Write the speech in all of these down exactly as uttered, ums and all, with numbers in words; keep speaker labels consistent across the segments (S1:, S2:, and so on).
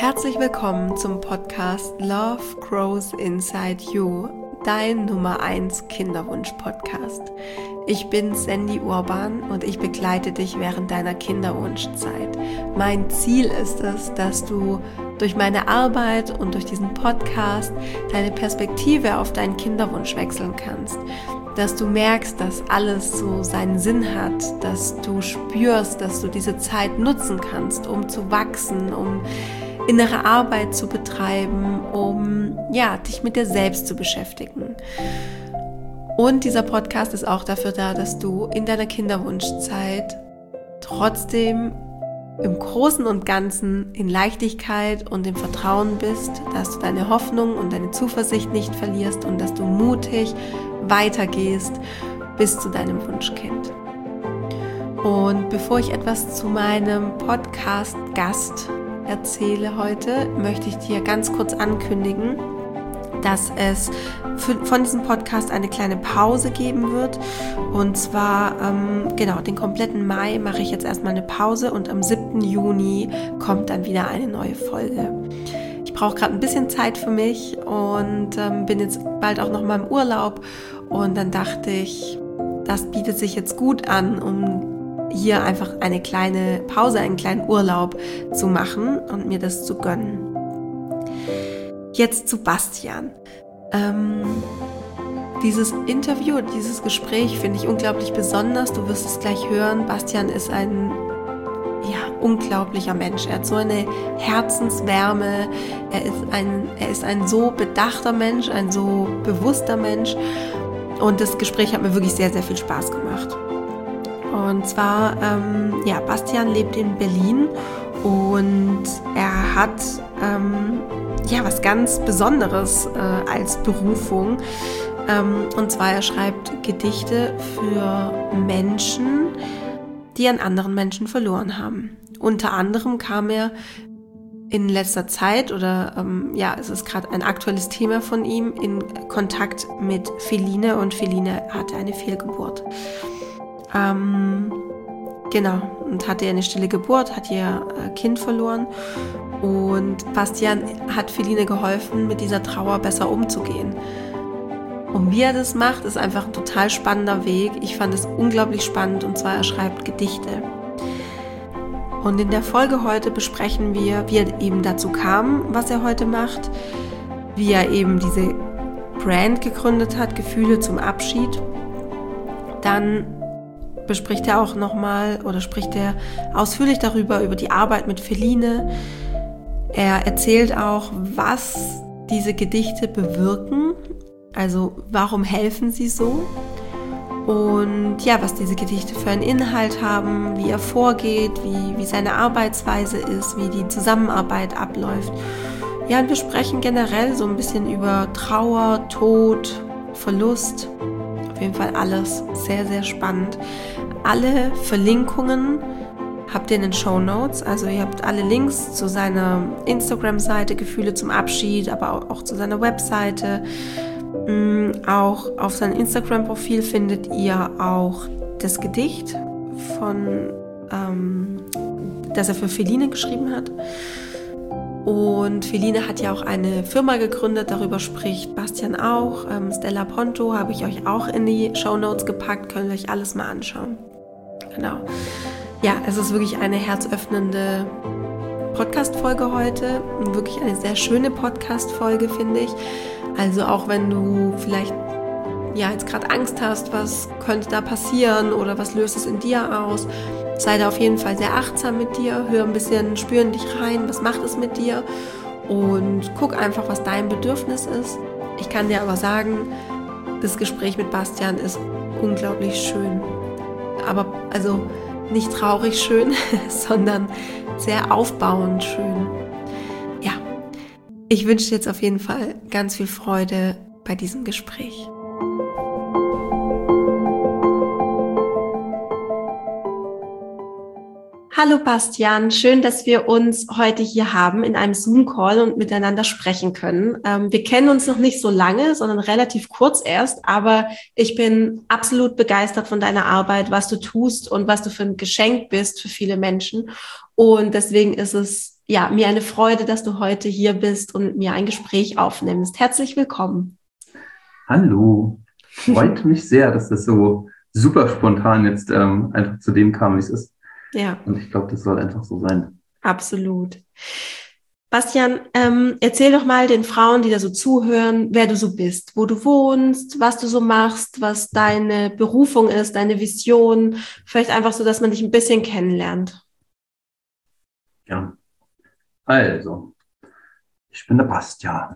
S1: Herzlich willkommen zum Podcast Love Grows Inside You, dein Nummer eins Kinderwunsch-Podcast. Ich bin Sandy Urban und ich begleite dich während deiner Kinderwunschzeit. Mein Ziel ist es, dass du durch meine Arbeit und durch diesen Podcast deine Perspektive auf deinen Kinderwunsch wechseln kannst. Dass du merkst, dass alles so seinen Sinn hat, dass du spürst, dass du diese Zeit nutzen kannst, um zu wachsen, um innere Arbeit zu betreiben, um ja, dich mit dir selbst zu beschäftigen. Und dieser Podcast ist auch dafür da, dass du in deiner Kinderwunschzeit trotzdem im Großen und Ganzen in Leichtigkeit und im Vertrauen bist, dass du deine Hoffnung und deine Zuversicht nicht verlierst und dass du mutig weitergehst bis zu deinem Wunschkind. Und bevor ich etwas zu meinem Podcast-Gast erzähle heute, möchte ich dir ganz kurz ankündigen, dass es für, von diesem Podcast eine kleine Pause geben wird. Und zwar, ähm, genau, den kompletten Mai mache ich jetzt erstmal eine Pause und am siebten Juni kommt dann wieder eine neue Folge. Ich brauche gerade ein bisschen Zeit für mich und ähm, bin jetzt bald auch noch mal im Urlaub. Und dann dachte ich, das bietet sich jetzt gut an, um hier einfach eine kleine Pause, einen kleinen Urlaub zu machen und mir das zu gönnen. Jetzt zu Bastian. Ähm, dieses Interview, dieses Gespräch finde ich unglaublich besonders. Du wirst es gleich hören. Bastian ist ein ja, unglaublicher Mensch. Er hat so eine Herzenswärme. Er ist ein, er ist ein so bedachter Mensch, ein so bewusster Mensch. Und das Gespräch hat mir wirklich sehr, sehr viel Spaß gemacht. Und zwar, ähm, ja, Bastian lebt in Berlin und er hat ähm, ja was ganz Besonderes äh, als Berufung. Ähm, und zwar, er schreibt Gedichte für Menschen, die an anderen Menschen verloren haben. Unter anderem kam er in letzter Zeit, oder ähm, ja, es ist gerade ein aktuelles Thema von ihm, in Kontakt mit Feline, und Feline hatte eine Fehlgeburt. Ähm, genau, und hatte eine stille Geburt, hat ihr äh, Kind verloren, und Bastian hat Feline geholfen, mit dieser Trauer besser umzugehen. Und wie er das macht, ist einfach ein total spannender Weg. Ich fand es unglaublich spannend, und zwar er schreibt Gedichte. Und in der Folge heute besprechen wir, wie er eben dazu kam, was er heute macht, wie er eben diese Brand gegründet hat, Gefühle zum Abschied. Dann bespricht er auch nochmal oder spricht er ausführlich darüber, über die Arbeit mit Feline. Er erzählt auch, was diese Gedichte bewirken, also warum helfen sie so und ja, was diese Gedichte für einen Inhalt haben, wie er vorgeht, wie, wie seine Arbeitsweise ist, wie die Zusammenarbeit abläuft. Ja, und wir sprechen generell so ein bisschen über Trauer, Tod, Verlust. Auf jeden Fall alles sehr, sehr spannend. Alle Verlinkungen habt ihr in den Shownotes, also ihr habt alle Links zu seiner Instagram-Seite Gefühle zum Abschied, aber auch zu seiner Webseite. Auch auf seinem Instagram-Profil findet ihr auch das Gedicht, von, ähm, das er für Feline geschrieben hat. Und Feline hat ja auch eine Firma gegründet, darüber spricht Bastian auch. Ähm, Stella Ponto habe ich euch auch in die Shownotes gepackt, könnt ihr euch alles mal anschauen. Genau. Ja, es ist wirklich eine herzöffnende Podcast-Folge heute. Wirklich eine sehr schöne Podcast-Folge, finde ich. Also auch wenn du vielleicht ja jetzt gerade Angst hast, was könnte da passieren oder was löst es in dir aus, sei da auf jeden Fall sehr achtsam mit dir, hör ein bisschen, spür in dich rein, was macht es mit dir, und guck einfach, was dein Bedürfnis ist. Ich kann dir aber sagen, das Gespräch mit Bastian ist unglaublich schön. Aber also nicht traurig schön, sondern sehr aufbauend schön. Ja, ich wünsche dir jetzt auf jeden Fall ganz viel Freude bei diesem Gespräch. Hallo Bastian, schön, dass wir uns heute hier haben in einem Zoom-Call und miteinander sprechen können. Ähm, wir kennen uns noch nicht so lange, sondern relativ kurz erst, aber ich bin absolut begeistert von deiner Arbeit, was du tust und was du für ein Geschenk bist für viele Menschen. Und deswegen ist es ja, mir eine Freude, dass du heute hier bist und mit mir ein Gespräch aufnimmst. Herzlich willkommen.
S2: Hallo, freut mich sehr, dass das so super spontan jetzt ähm, einfach zu dem kam, wie es ist.
S1: Ja,
S2: Und ich glaube, das soll einfach so sein.
S1: absolut. Bastian, ähm, erzähl doch mal den Frauen, die da so zuhören, wer du so bist, wo du wohnst, was du so machst, was deine Berufung ist, deine Vision. Vielleicht einfach so, dass man dich ein bisschen kennenlernt.
S2: Ja, also, ich bin der Bastian.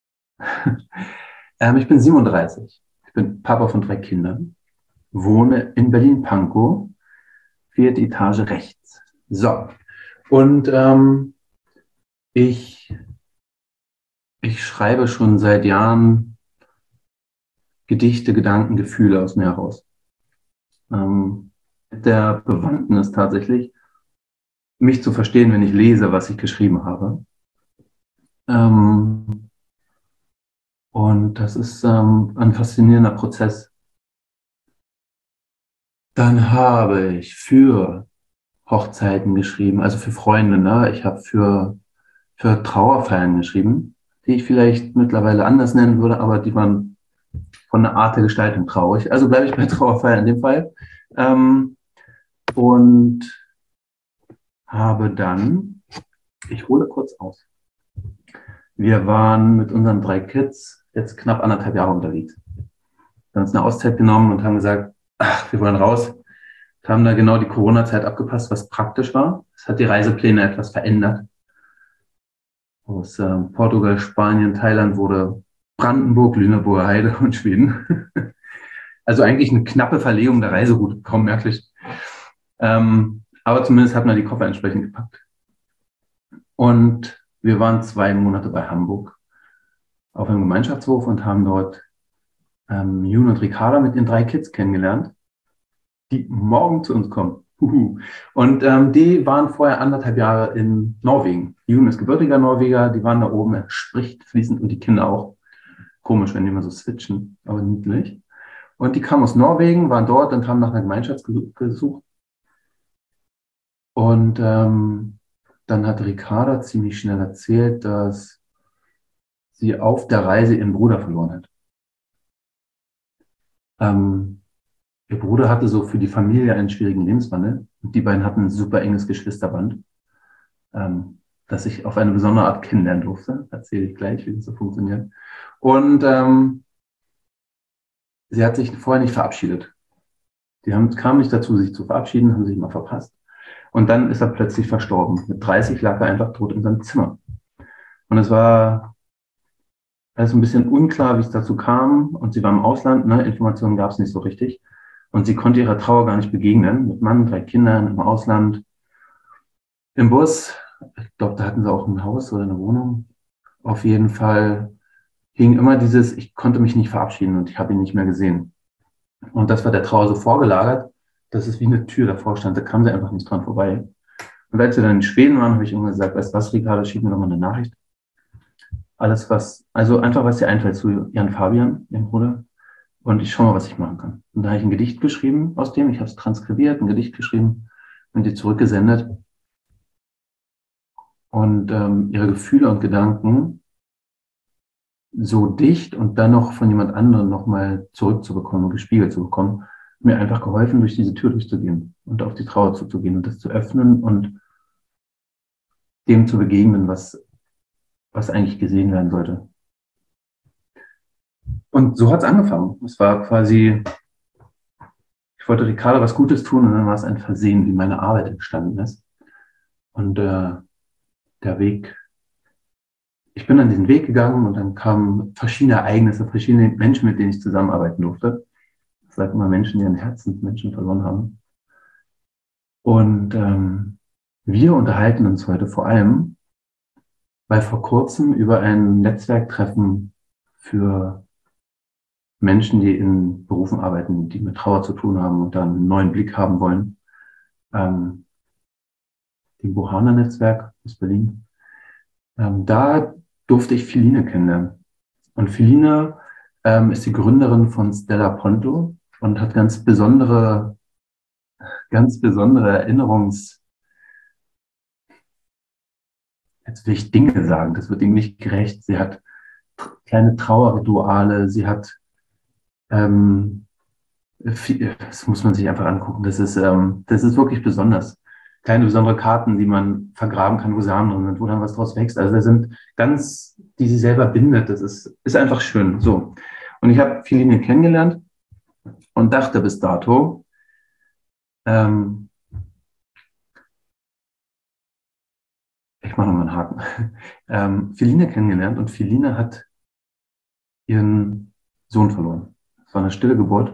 S2: ähm, ich bin siebenunddreißig. Ich bin Papa von drei Kindern, wohne in Berlin-Pankow, vierte Etage rechts. So, und ähm, ich, ich schreibe schon seit Jahren Gedichte, Gedanken, Gefühle aus mir heraus. Ähm, der Bewandtnis tatsächlich, mich zu verstehen, wenn ich lese, was ich geschrieben habe. Ähm, und das ist ähm, ein faszinierender Prozess. Dann habe ich für Hochzeiten geschrieben, also für Freunde, ne? Ich habe für, für Trauerfeiern geschrieben, die ich vielleicht mittlerweile anders nennen würde, aber die waren von der Art der Gestaltung traurig. Also bleibe ich bei Trauerfeiern in dem Fall. Ähm, und habe dann, ich hole kurz aus, wir waren mit unseren drei Kids jetzt knapp anderthalb Jahre unterwegs. Wir haben uns eine Auszeit genommen und haben gesagt, ach, wir wollen raus. Wir haben da genau die Corona-Zeit abgepasst, was praktisch war. Es hat die Reisepläne etwas verändert. Aus äh, Portugal, Spanien, Thailand wurde Brandenburg, Lüneburger Heide und Schweden. Also eigentlich eine knappe Verlegung der Reiseroute, kaum merklich. Ähm, aber zumindest hat man die Koffer entsprechend gepackt. Und wir waren zwei Monate bei Hamburg auf einem Gemeinschaftshof und haben dort ähm, Jun und Ricarda mit den drei Kids kennengelernt, die morgen zu uns kommen. Huhu. Und ähm, die waren vorher anderthalb Jahre in Norwegen. Jun ist gebürtiger Norweger, die waren da oben, er spricht fließend und die Kinder auch. Komisch, wenn die mal so switchen, aber niedlich. Und die kamen aus Norwegen, waren dort und haben nach einer Gemeinschaft gesucht. Und ähm, dann hat Ricarda ziemlich schnell erzählt, dass sie auf der Reise ihren Bruder verloren hat. Ähm, Ihr Bruder hatte so für die Familie einen schwierigen Lebenswandel und die beiden hatten ein super enges Geschwisterband, ähm, das ich auf eine besondere Art kennenlernen durfte. Erzähle ich gleich, wie das so funktioniert. Und ähm, sie hat sich vorher nicht verabschiedet. Die haben, kamen nicht dazu, sich zu verabschieden, haben sich mal verpasst. Und dann ist er plötzlich verstorben. Mit dreißig lag er einfach tot in seinem Zimmer. Und es war alles ein bisschen unklar, wie es dazu kam. Und sie war im Ausland, ne? Informationen gab es nicht so richtig. Und sie konnte ihrer Trauer gar nicht begegnen. Mit Mann, drei Kindern im Ausland, im Bus. Ich glaube, da hatten sie auch ein Haus oder eine Wohnung. Auf jeden Fall hing immer dieses, ich konnte mich nicht verabschieden und ich habe ihn nicht mehr gesehen. Und das war der Trauer so vorgelagert, dass es wie eine Tür davor stand. Da kam sie einfach nicht dran vorbei. Und als wir dann in Schweden waren, habe ich irgendwann gesagt, weißt du was, Ricardo, schick mir doch mal eine Nachricht. Alles was, also einfach was dir einfällt zu Jan Fabian, ihrem Bruder. Und ich schaue mal, was ich machen kann. Und da habe ich ein Gedicht geschrieben aus dem, ich habe es transkribiert, ein Gedicht geschrieben und die zurückgesendet. Und ähm, ihre Gefühle und Gedanken so dicht und dann noch von jemand anderem nochmal zurückzubekommen und gespiegelt zu bekommen, mir einfach geholfen, durch diese Tür durchzugehen und auf die Trauer zuzugehen und das zu öffnen und dem zu begegnen, was, was eigentlich gesehen werden sollte. Und so hat es angefangen. Es war quasi, ich wollte Ricarda was Gutes tun und dann war es ein Versehen, wie meine Arbeit entstanden ist. Und äh, der Weg, ich bin an diesen Weg gegangen und dann kamen verschiedene Ereignisse, verschiedene Menschen, mit denen ich zusammenarbeiten durfte. Ich sage immer Menschen, die ihren Herzensmenschen verloren haben. Und ähm, wir unterhalten uns heute vor allem, weil vor kurzem über ein Netzwerktreffen für Menschen, die in Berufen arbeiten, die mit Trauer zu tun haben und dann einen neuen Blick haben wollen, ähm, dem Bohana-Netzwerk aus Berlin. Ähm, da durfte ich Philine kennenlernen. Und Philine ähm, ist die Gründerin von Stella Ponto und hat ganz besondere, ganz besondere Erinnerungs jetzt will ich Dinge sagen, das wird ihm nicht gerecht. Sie hat kleine Trauerrituale, sie hat, ähm, viel, das muss man sich einfach angucken, das ist, ähm, das ist wirklich besonders. Kleine besondere Karten, die man vergraben kann, wo Samen drin sind, wo dann was draus wächst. Also da sind ganz, die sie selber bindet, das ist, ist einfach schön. So. Und ich habe Feline kennengelernt und dachte bis dato, ähm, ich mache nochmal einen Haken, ähm, Feline kennengelernt und Feline hat ihren Sohn verloren. Es war eine stille Geburt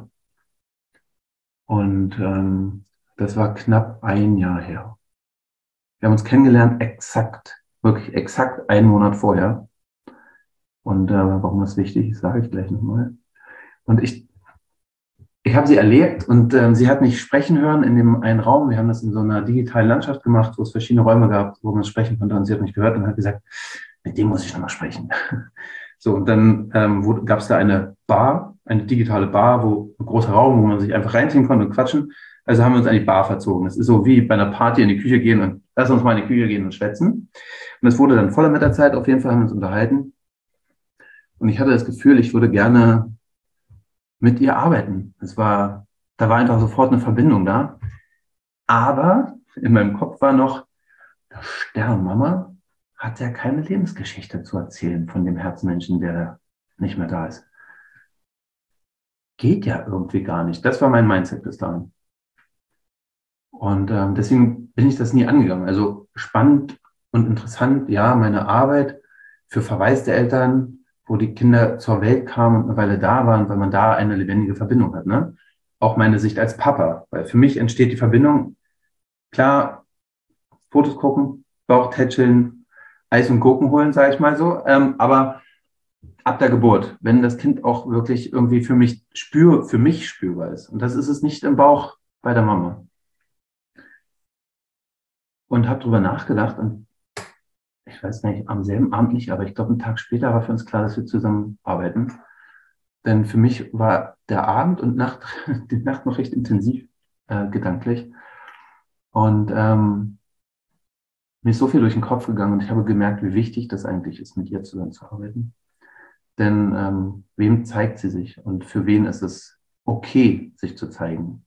S2: und ähm, das war knapp ein Jahr her. Wir haben uns kennengelernt exakt, wirklich exakt einen Monat vorher. Und äh, warum das wichtig ist, sage ich gleich nochmal. Und ich, ich habe sie erlebt und ähm, sie hat mich sprechen hören in dem einen Raum. Wir haben das in so einer digitalen Landschaft gemacht, wo es verschiedene Räume gab, wo man sprechen konnte. Und sie hat mich gehört und hat gesagt, mit dem muss ich nochmal sprechen. So, und dann ähm, gab es da eine Bar, eine digitale Bar, wo ein großer Raum, wo man sich einfach reinziehen konnte und quatschen. Also haben wir uns an die Bar verzogen. Das ist so wie bei einer Party in die Küche gehen und lass uns mal in die Küche gehen und schwätzen. Und es wurde dann voller mit der Zeit. Auf jeden Fall haben wir uns unterhalten. Und ich hatte das Gefühl, ich würde gerne mit ihr arbeiten. Es war, da war einfach sofort eine Verbindung da. Aber in meinem Kopf war noch, der Sternmama hat ja keine Lebensgeschichte zu erzählen von dem Herzmenschen, der nicht mehr da ist. Geht ja irgendwie gar nicht. Das war mein Mindset bis dahin. Und ähm, deswegen bin ich das nie angegangen. Also spannend und interessant, ja, meine Arbeit für verwaiste Eltern, wo die Kinder zur Welt kamen und eine Weile da waren, weil man da eine lebendige Verbindung hat. Ne? Auch meine Sicht als Papa, weil für mich entsteht die Verbindung, klar, Fotos gucken, Bauch tätscheln, Eis und Gurken holen, sage ich mal so, ähm, aber ab der Geburt, wenn das Kind auch wirklich irgendwie für mich spür, für mich spürbar ist. Und das ist es nicht im Bauch bei der Mama. Und habe darüber nachgedacht und ich weiß nicht, am selben Abend nicht, aber ich glaube, einen Tag später war für uns klar, dass wir zusammen arbeiten. Denn für mich war der Abend und Nacht, die Nacht noch recht intensiv äh, gedanklich. Und ähm, mir ist so viel durch den Kopf gegangen und ich habe gemerkt, wie wichtig das eigentlich ist, mit ihr zusammenzuarbeiten. Denn ähm, wem zeigt sie sich und für wen ist es okay, sich zu zeigen?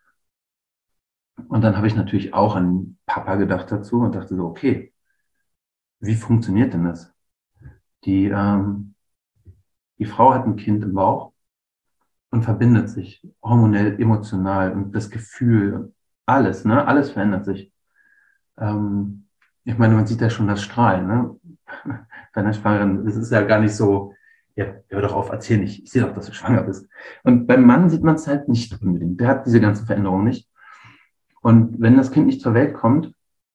S2: Und dann habe ich natürlich auch an Papa gedacht dazu und dachte so, okay, wie funktioniert denn das? Die, ähm, die Frau hat ein Kind im Bauch und verbindet sich hormonell, emotional und das Gefühl, alles, ne? Alles verändert sich. Ähm, ich meine, man sieht ja schon das Strahlen, ne? Bei einer Schwangeren, das ist ja gar nicht so, ja, hör doch auf, erzähl nicht, ich sehe doch, dass du schwanger bist. Und beim Mann sieht man es halt nicht unbedingt. Der hat diese ganzen Veränderungen nicht. Und wenn das Kind nicht zur Welt kommt,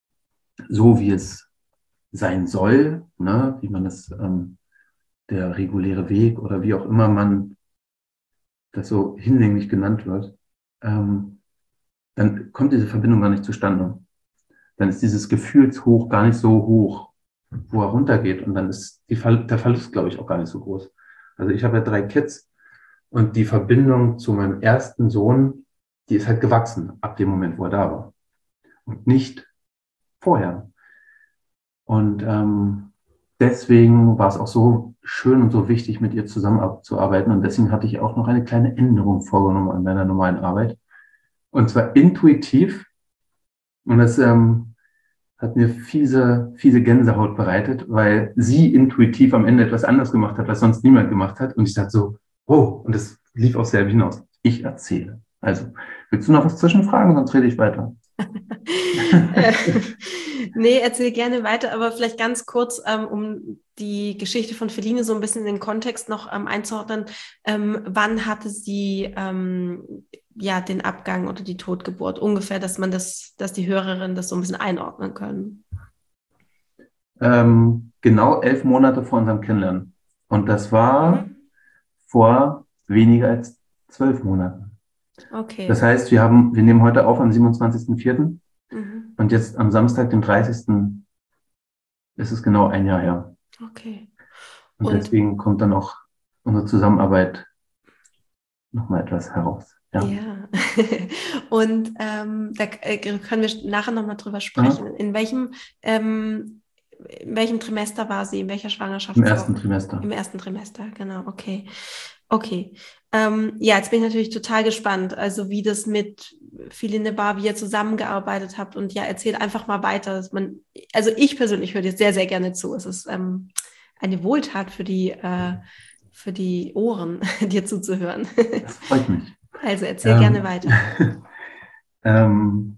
S2: so wie es sein soll, ne, wie man das, ähm, der reguläre Weg oder wie auch immer man das so hinlänglich genannt wird, ähm, dann kommt diese Verbindung gar nicht zustande. Dann ist dieses Gefühlshoch gar nicht so hoch, wo er runtergeht. Und dann ist die Ver- der Verlust, glaube ich, auch gar nicht so groß. Also ich habe ja drei Kids und die Verbindung zu meinem ersten Sohn, die ist halt gewachsen ab dem Moment, wo er da war. Und nicht vorher. Und ähm, deswegen war es auch so schön und so wichtig, mit ihr zusammenzuarbeiten. Und deswegen hatte ich auch noch eine kleine Änderung vorgenommen an meiner normalen Arbeit. Und zwar intuitiv. Und das ähm, hat mir fiese, fiese Gänsehaut bereitet, weil sie intuitiv am Ende etwas anderes gemacht hat, was sonst niemand gemacht hat. Und ich dachte so, oh, und das lief auf selber hinaus. Ich erzähle. Also, willst du noch was zwischenfragen, sonst rede ich weiter.
S1: äh, nee, erzähl gerne weiter, aber vielleicht ganz kurz, ähm, um die Geschichte von Feline so ein bisschen in den Kontext noch ähm, einzuordnen. Ähm, wann hatte sie ähm, ja den Abgang oder die Totgeburt ungefähr, dass man das, dass die Hörerinnen das so ein bisschen einordnen können?
S2: Ähm, genau elf Monate vor unserem Kennenlernen. Und das war
S1: Mhm.
S2: vor weniger als zwölf Monaten.
S1: Okay.
S2: Das heißt, wir haben, wir nehmen heute auf am siebenundzwanzigsten vierten
S1: Mhm.
S2: und jetzt am Samstag, dem dreißigsten ist es genau ein Jahr her.
S1: Okay.
S2: Und
S1: Und
S2: deswegen kommt dann auch unsere Zusammenarbeit nochmal etwas heraus. Ja.
S1: ja, und ähm, da äh, können wir nachher nochmal drüber
S2: Aha.
S1: sprechen. In welchem, ähm, in welchem Trimester war sie? In welcher
S2: Im
S1: Schwangerschaftswoche?
S2: ersten Trimester.
S1: Im ersten Trimester, genau, okay. Okay. Ähm, ja, jetzt bin ich natürlich total gespannt, also wie das mit Philine war, wie ihr zusammengearbeitet habt. Und ja, erzählt einfach mal weiter. Dass man, also ich persönlich höre dir sehr, sehr gerne zu. Es ist ähm, eine Wohltat für die, äh, für die Ohren, dir zuzuhören.
S2: Das freut mich.
S1: Also erzähl
S2: Ähm,
S1: gerne weiter.
S2: ähm,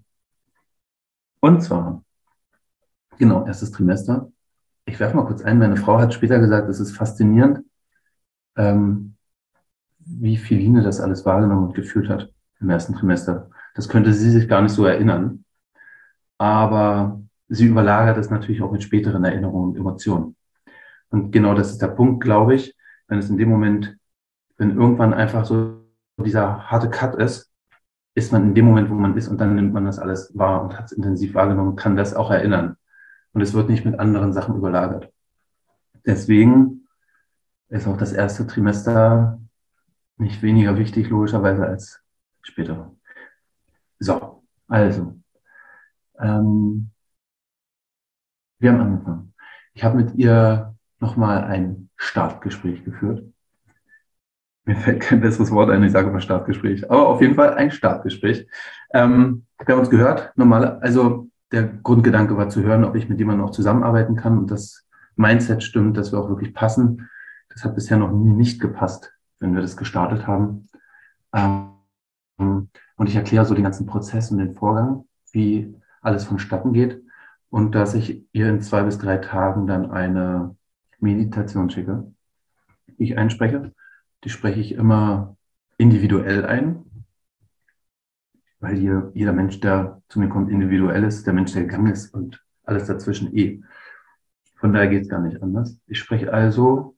S2: und zwar, genau, erstes Trimester. Ich werfe mal kurz ein, meine Frau hat später gesagt, es ist faszinierend, ähm, wie Philine das alles wahrgenommen und gefühlt hat im ersten Trimester. Das könnte sie sich gar nicht so erinnern, aber sie überlagert es natürlich auch mit späteren Erinnerungen und Emotionen. Und genau das ist der Punkt, glaube ich, wenn es in dem Moment, wenn irgendwann einfach so dieser harte Cut ist, ist man in dem Moment, wo man ist, und dann nimmt man das alles wahr und hat es intensiv wahrgenommen, kann das auch erinnern. Und es wird nicht mit anderen Sachen überlagert. Deswegen ist auch das erste Trimester nicht weniger wichtig, logischerweise, als später. So, also, ähm, wir haben angefangen. Ich habe mit ihr nochmal ein Startgespräch geführt. Mir fällt kein besseres Wort ein, ich sage immer Startgespräch, aber auf jeden Fall ein Startgespräch. Ähm, wir haben uns gehört, normal, also der Grundgedanke war zu hören, ob ich mit jemandem auch zusammenarbeiten kann und das Mindset stimmt, dass wir auch wirklich passen. Das hat bisher noch nie nicht gepasst, wenn wir das gestartet haben. Ähm, und ich erkläre so den ganzen Prozess und den Vorgang, wie alles vonstatten geht und dass ich ihr in zwei bis drei Tagen dann eine Meditation schicke, die ich einspreche. Die spreche ich immer individuell ein, weil hier jeder Mensch, der zu mir kommt, individuell ist, der Mensch, der gegangen ist und alles dazwischen eh. Von daher geht es gar nicht anders. Ich spreche also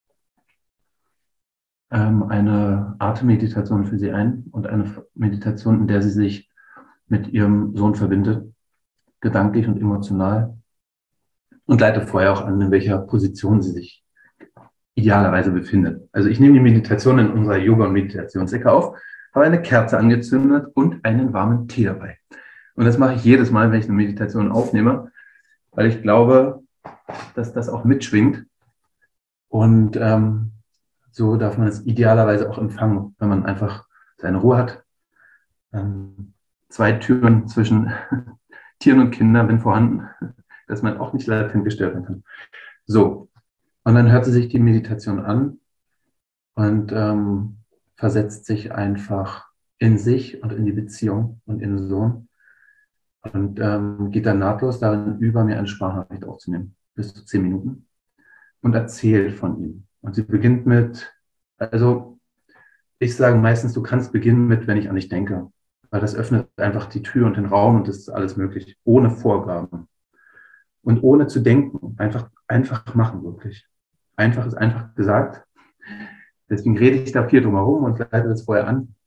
S2: ähm, eine Atemmeditation für sie ein und eine Meditation, in der sie sich mit ihrem Sohn verbindet, gedanklich und emotional, und leite vorher auch an, in welcher Position sie sich idealerweise befindet. Also ich nehme die Meditation in unserer Yoga- und Meditationsecke auf, habe eine Kerze angezündet und einen warmen Tee dabei. Und das mache ich jedes Mal, wenn ich eine Meditation aufnehme, weil ich glaube, dass das auch mitschwingt. Und ähm, so darf man es idealerweise auch empfangen, wenn man einfach seine Ruhe hat. Ähm, zwei Türen zwischen Tieren und Kindern, wenn vorhanden, dass man auch nicht latent gestört werden kann. So, und dann hört sie sich die Meditation an und ähm, versetzt sich einfach in sich und in die Beziehung und in den Sohn und ähm, geht dann nahtlos darin über, mir eine Sprachnachricht aufzunehmen, bis zu zehn Minuten, und erzählt von ihm. Und sie beginnt mit, also ich sage meistens, du kannst beginnen mit, wenn ich an dich denke, weil das öffnet einfach die Tür und den Raum und das ist alles möglich, ohne Vorgaben und ohne zu denken, einfach, einfach machen wirklich. Einfach ist einfach gesagt. Deswegen rede ich da viel drum herum und leite das vorher an.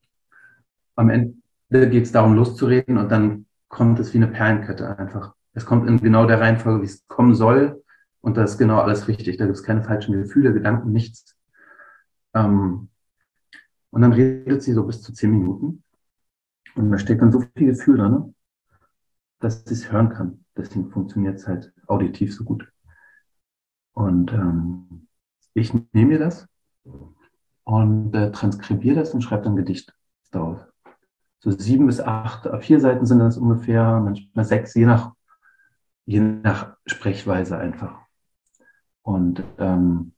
S2: Am Ende geht es darum, loszureden und dann kommt es wie eine Perlenkette einfach. Es kommt in genau der Reihenfolge, wie es kommen soll, und das ist genau alles richtig. Da gibt es keine falschen Gefühle, Gedanken, nichts. Ähm, und dann redet sie so bis zu zehn Minuten und da steckt dann so viel Gefühl drin, dass sie es hören kann. Deswegen funktioniert es halt auditiv so gut. Und ähm, ich nehme mir das und äh, transkribiere das und schreibe dann ein Gedicht darauf. So sieben bis acht, vier Seiten sind das ungefähr, manchmal sechs, je nach, je nach Sprechweise einfach. Und ähm,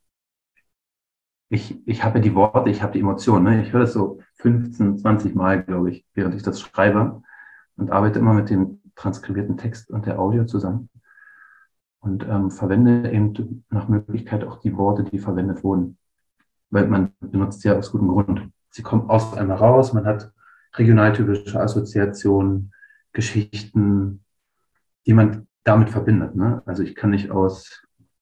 S2: ich, ich habe ja die Worte, ich habe die Emotionen. Ne? Ich höre das so fünfzehn, zwanzig Mal, glaube ich, während ich das schreibe, und arbeite immer mit dem transkribierten Text und der Audio zusammen und ähm, verwende eben nach Möglichkeit auch die Worte, die verwendet wurden. Weil man benutzt sie ja aus gutem Grund. Sie kommen aus einmal raus, man hat regionaltypische Assoziationen, Geschichten, die man damit verbindet. Ne? Also ich kann nicht aus,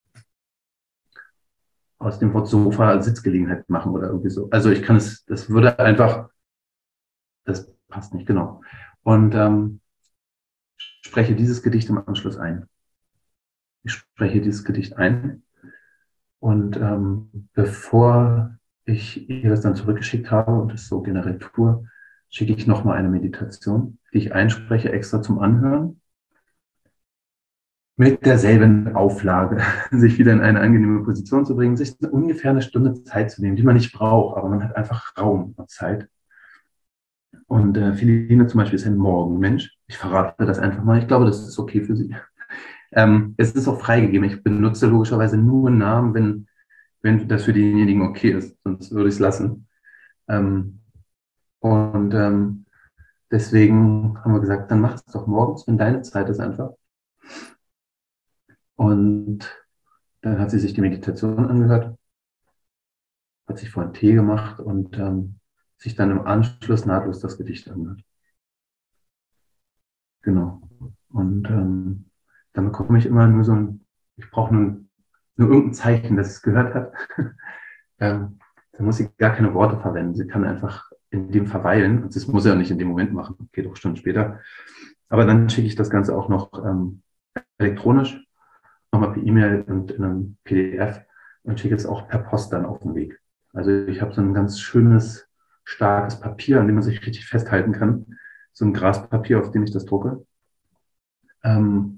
S2: aus dem Wort Sofa Sitzgelegenheit machen oder irgendwie so. Also ich kann es, das würde einfach, das passt nicht, genau. Und ähm, spreche dieses Gedicht im Anschluss ein. Ich spreche dieses Gedicht ein und ähm, bevor ich ihr das dann zurückgeschickt habe und es so generell tue, schicke ich nochmal eine Meditation, die ich einspreche, extra zum Anhören. mit derselben Auflage, sich wieder in eine angenehme Position zu bringen, sich ungefähr eine Stunde Zeit zu nehmen, die man nicht braucht, aber man hat einfach Raum und Zeit. Und äh, Philine zum Beispiel ist ein Morgenmensch. Ich verrate das einfach mal. Ich glaube, das ist okay für sie. Ähm, es ist auch freigegeben. Ich benutze logischerweise nur Namen, wenn, wenn das für denjenigen okay ist. Sonst würde ich es lassen. Ähm, und ähm, deswegen haben wir gesagt, dann mach es doch morgens, wenn deine Zeit ist einfach. Und dann hat sie sich die Meditation angehört, hat sich vorhin Tee gemacht und ähm, sich dann im Anschluss nahtlos das Gedicht angehört. Genau. Und ähm, dann bekomme ich immer nur so ein, ich brauche nur, nur irgendein Zeichen, dass sie es gehört hat. ähm, dann muss sie gar keine Worte verwenden. Sie kann einfach in dem verweilen. Und das muss sie ja nicht in dem Moment machen, geht auch Stunden später. Aber dann schicke ich das Ganze auch noch ähm, elektronisch, nochmal per E-Mail und in einem P D F und schicke es auch per Post dann auf den Weg. Also ich habe so ein ganz schönes, starkes Papier, an dem man sich richtig festhalten kann. So ein Graspapier, auf dem ich das drucke. Ähm,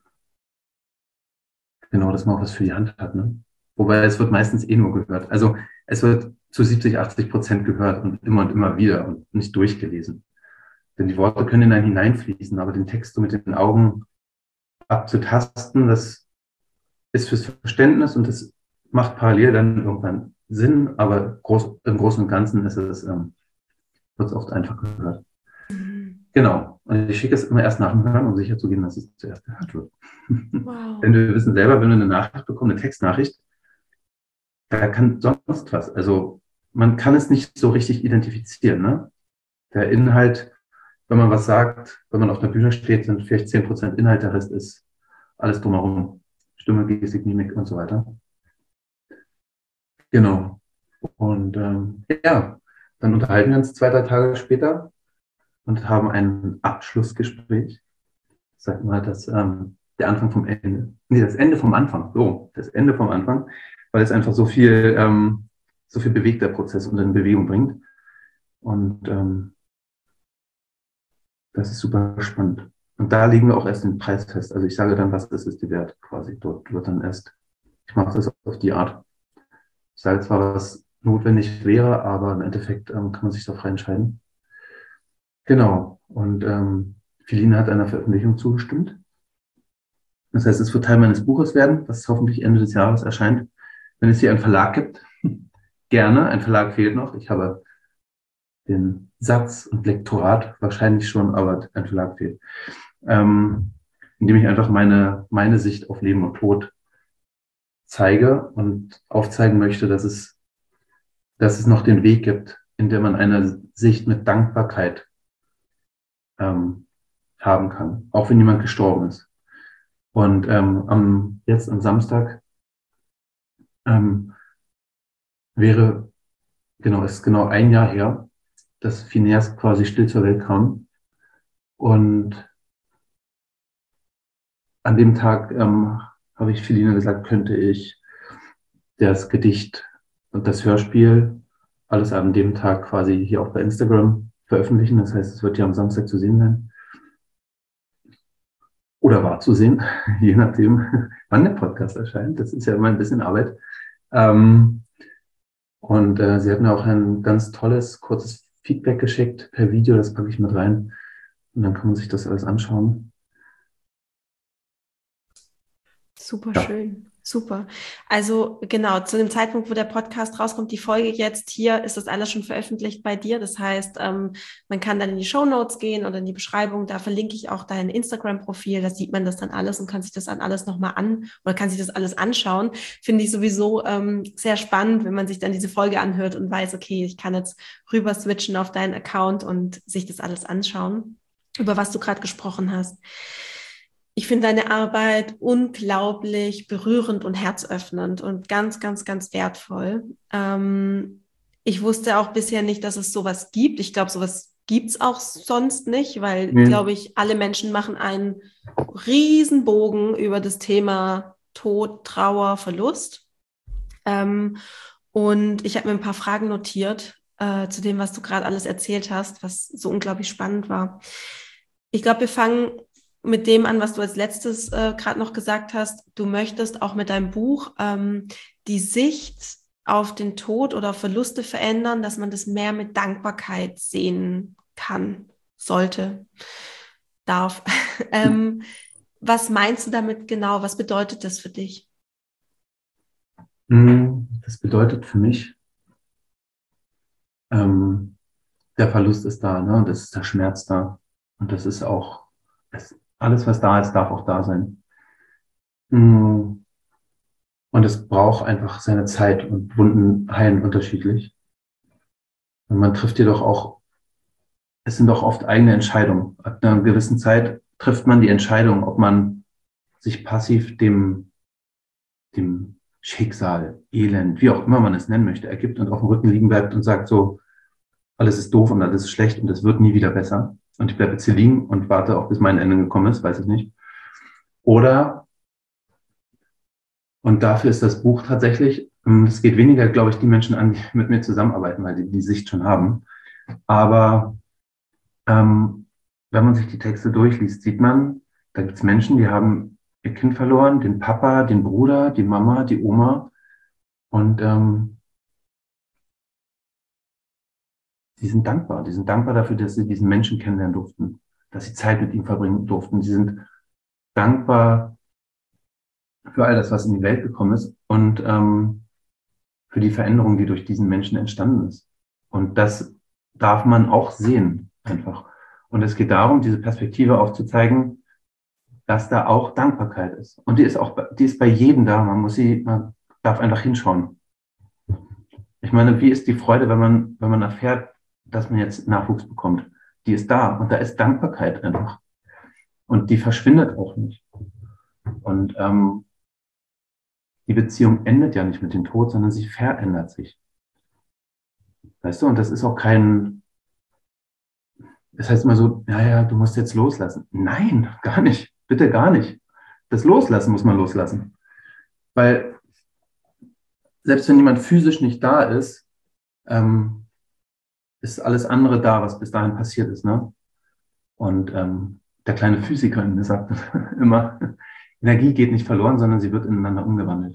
S2: genau, dass man auch was für die Hand hat. Ne? Wobei es wird meistens eh nur gehört. Also es wird zu siebzig, achtzig Prozent gehört und immer und immer wieder und nicht durchgelesen. Denn die Worte können in einen hineinfließen, aber den Text so mit den Augen abzutasten, das ist fürs Verständnis und das macht parallel dann irgendwann Sinn, aber groß, im Großen und Ganzen ist es, ähm, wird es oft einfach gehört. Mhm. Genau. Und ich schicke es immer erst nach dem Hören, um sicher zu gehen, dass es zuerst gehört wird. Wow. Denn wir wissen selber, wenn wir eine Nachricht bekommen, eine Textnachricht, da kann sonst was. Also man kann es nicht so richtig identifizieren. Ne? Der Inhalt, wenn man was sagt, wenn man auf einer Bühne steht, sind vielleicht zehn Prozent Inhalt, der Rest ist alles drumherum. Stimme, Gestik, Mimik und so weiter. Genau. Und ähm, ja, dann unterhalten wir uns zwei, drei Tage später und haben ein Abschlussgespräch. Sagt mal, dass ähm, der Anfang vom Ende, nee, das Ende vom Anfang, so, das Ende vom Anfang, weil es einfach so viel, ähm, so viel bewegter Prozess und in Bewegung bringt. Und ähm, das ist super spannend. Und da legen wir auch erst den Preis fest. Also ich sage dann, was ist es dir wert, quasi. Dort wird dann erst, ich mache das auf die Art. Ich sage zwar, was notwendig wäre, aber im Endeffekt ähm, kann man sich doch frei entscheiden. Genau. Und ähm, Philine hat einer Veröffentlichung zugestimmt. Das heißt, es wird Teil meines Buches werden, das hoffentlich Ende des Jahres erscheint. Wenn es hier einen Verlag gibt, gerne. Ein Verlag fehlt noch. Ich habe den Satz und Lektorat wahrscheinlich schon, aber ein Verlag fehlt. Ähm, indem ich einfach meine, meine Sicht auf Leben und Tod zeige und aufzeigen möchte, dass es, dass es noch den Weg gibt, in dem man eine Sicht mit Dankbarkeit ähm, haben kann, auch wenn jemand gestorben ist. Und ähm, am, jetzt am Samstag ähm, wäre, genau, ist genau ein Jahr her, dass Phineas quasi still zur Welt kam. Und an dem Tag ähm, habe ich Philine gesagt, könnte ich das Gedicht und das Hörspiel alles an dem Tag quasi hier auch bei Instagram veröffentlichen. Das heißt, es wird ja am Samstag zu sehen sein. Oder war zu sehen, je nachdem, wann der Podcast erscheint. Das ist ja immer ein bisschen Arbeit. Ähm, und äh, sie hat mir auch ein ganz tolles, kurzes Feedback geschickt per Video. Das packe ich mit rein. Und dann kann man sich das alles anschauen.
S1: Super ja. Schön. Super. Also genau, zu dem Zeitpunkt, wo der Podcast rauskommt, die Folge jetzt, hier ist das alles schon veröffentlicht bei dir. Das heißt, ähm, man kann dann in die Shownotes gehen oder in die Beschreibung. Da verlinke ich auch dein Instagram-Profil. Da sieht man das dann alles und kann sich das dann alles nochmal an oder kann sich das alles anschauen. Finde ich sowieso ähm, sehr spannend, wenn man sich dann diese Folge anhört und weiß, okay, ich kann jetzt rüber switchen auf deinen Account und sich das alles anschauen, über was du gerade gesprochen hast. Ich finde deine Arbeit unglaublich berührend und herzöffnend und ganz, ganz, ganz wertvoll. Ähm, ich wusste auch bisher nicht, dass es sowas gibt. Ich glaube, sowas gibt es auch sonst nicht, weil, ja. glaube ich, alle Menschen machen einen Riesenbogen über das Thema Tod, Trauer, Verlust. Ähm, und ich habe mir ein paar Fragen notiert äh, zu dem, was du gerade alles erzählt hast, was so unglaublich spannend war. Ich glaube, wir fangen mit dem an, was du als letztes äh, gerade noch gesagt hast, du möchtest auch mit deinem Buch ähm, die Sicht auf den Tod oder Verluste verändern, dass man das mehr mit Dankbarkeit sehen kann, sollte, darf. ähm, was meinst du damit genau? Was bedeutet das für dich?
S2: Das bedeutet für mich, ähm, der Verlust ist da, ne? Und es ist der Schmerz da. Und das ist auch, das, alles, was da ist, darf auch da sein. Und es braucht einfach seine Zeit und Wunden heilen unterschiedlich. Und man trifft jedoch auch, es sind doch oft eigene Entscheidungen. Ab einer gewissen Zeit trifft man die Entscheidung, ob man sich passiv dem, dem Schicksal, Elend, wie auch immer man es nennen möchte, ergibt und auf dem Rücken liegen bleibt und sagt so, alles ist doof und alles ist schlecht und es wird nie wieder besser. Und ich bleibe jetzt hier liegen und warte auch, bis mein Ende gekommen ist, weiß ich nicht. Oder, und dafür ist das Buch tatsächlich, es geht weniger, glaube ich, die Menschen an, die mit mir zusammenarbeiten, weil die die Sicht schon haben. Aber ähm, wenn man sich die Texte durchliest, sieht man, da gibt es Menschen, die haben ihr Kind verloren, den Papa, den Bruder, die Mama, die Oma. Und ähm, die sind dankbar. Die sind dankbar dafür, dass sie diesen Menschen kennenlernen durften, dass sie Zeit mit ihm verbringen durften. Sie sind dankbar für all das, was in die Welt gekommen ist und ähm, für die Veränderung, die durch diesen Menschen entstanden ist. Und das darf man auch sehen, einfach. Und es geht darum, diese Perspektive aufzuzeigen, dass da auch Dankbarkeit ist. Und die ist auch, die ist bei jedem da. Man muss sie, man darf einfach hinschauen. Ich meine, wie ist die Freude, wenn man, wenn man erfährt, dass man jetzt Nachwuchs bekommt? Die ist da und da ist Dankbarkeit einfach. Und die verschwindet auch nicht. Und ähm, die Beziehung endet ja nicht mit dem Tod, sondern sie verändert sich. Weißt du, und das ist auch kein, das heißt immer so, naja, du musst jetzt loslassen. Nein, gar nicht. Bitte gar nicht. Das Loslassen muss man loslassen. Weil selbst wenn jemand physisch nicht da ist, ähm, ist alles andere da, was bis dahin passiert ist. Ne? Und ähm, der kleine Physiker in mir sagt immer, Energie geht nicht verloren, sondern sie wird ineinander umgewandelt.